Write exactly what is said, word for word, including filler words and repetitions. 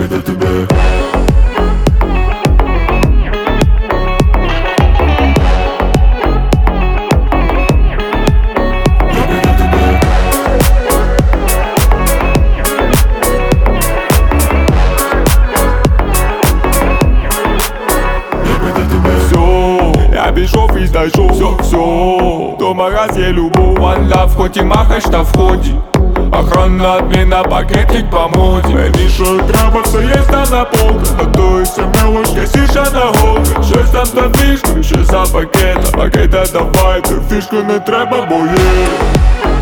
до тебе. Я пішов і знайшов все, все. То магаз є любов, one love, хоч і махаєш на вході. Охранна адміна, пакетик по моді. Мені що треба, все є на полках. Готуйся мелочка, сіша на голках. Щось там за фішку, щось за пакета. Пакета давай, ти фішку не треба, бо є